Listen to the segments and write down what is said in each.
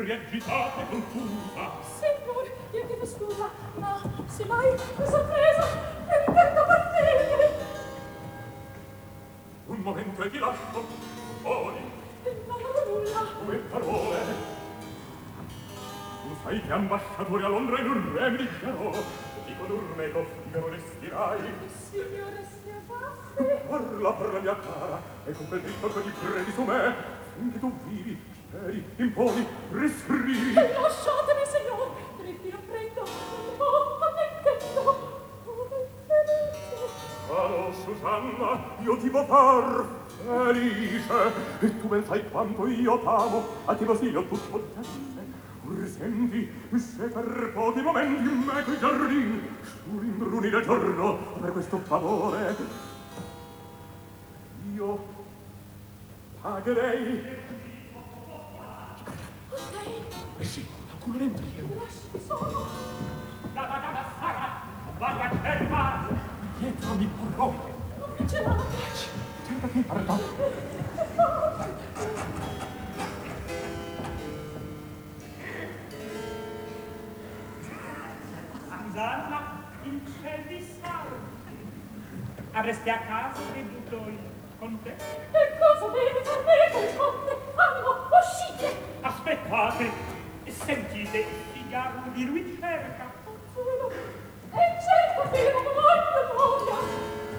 azzurri agitata e confusa. Signore, io chiedo scusa, ma se mai mi sorpresa e intendo partire. Un momento e ti lascio, fuori. Non ho nulla. Due parole. Tu sai che ambasciatore a Londra in un re mi dichiarò. Dico d'urmeco, io restirai. Signore, sia passi. Parla per la mia cara, e con quel dritto che gli credi su me, finché tu vivi, eri, imponi, riscrivi. Lasciatemi, signor, dritti non prendo, no, ma necchetto, come felice. Caro Susanna, io ti vo far felice, e tu ben sai quanto io t'amo, a te consiglio tutto potente. Or senti, se per pochi momenti in me coi giardini, sull'imbruni del giorno, per questo favore, io pagherei. Sì, alcuno entri. Lasci solo. La madama Sara, vai a fermare. Dietro mi porrò. Non mi ce l'ha. Senta che parla. Susanna, in ciel di sale. Avresti a casa creduto con te? E cosa deve far me quel conte? Animo, uscite! Aspettate, sentite, Figaro di lui cerca. Cielo, e certo che non voglio voglia!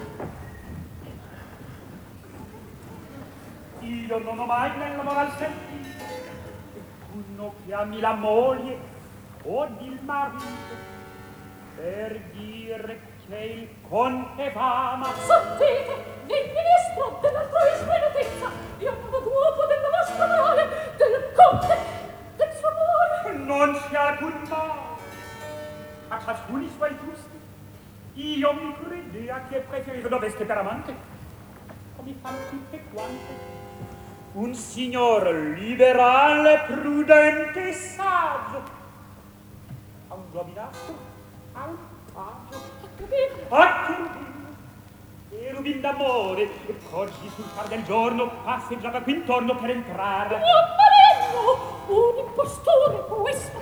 Io non ho mai nella moral sentito uno che ami la moglie o il marito per dire che il conte vama. Sentite, il ministro dell'altrui svenutezza, io non ho duopo della vostra morale, del conte, del suo amore. Non c'è alcun male. A ciascuno i suoi gusti. Io mi credea che preferire doveste per amante, come fanno tutte quante. Un signor liberale, prudente e saggio. A un giovinastro, al agio. A Turbino. E rubin d'amore, oggi sul far del giorno passeggiava qui intorno per entrare. Buon un impostore questo.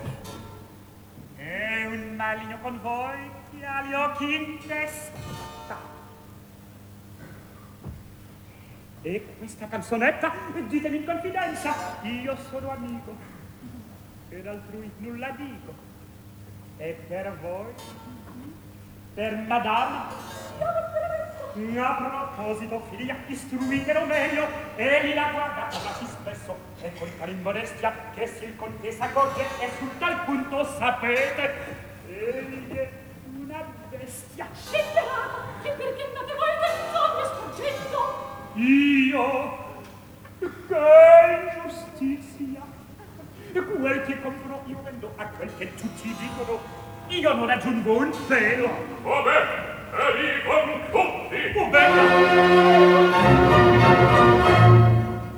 È un maligno con voi che ha gli occhi in testa. E questa canzonetta, ditemi in confidenza, io sono amico, per altrui nulla dico. E per voi? Per madame? A proposito, figlia, istruitelo meglio, egli la guarda parlaci spesso, e con tal immodestia che se il conte s'accorge e sul tal punto sapete, egli è una bestia. Scellerata, e perché andate voi del sogno sfuggendo? Io? Che ingiustizia! Quel che compro io vendo a quel che tutti dicono. Io non aggiungo un pelo. Vabbè, e dicono tutti. Vabbè.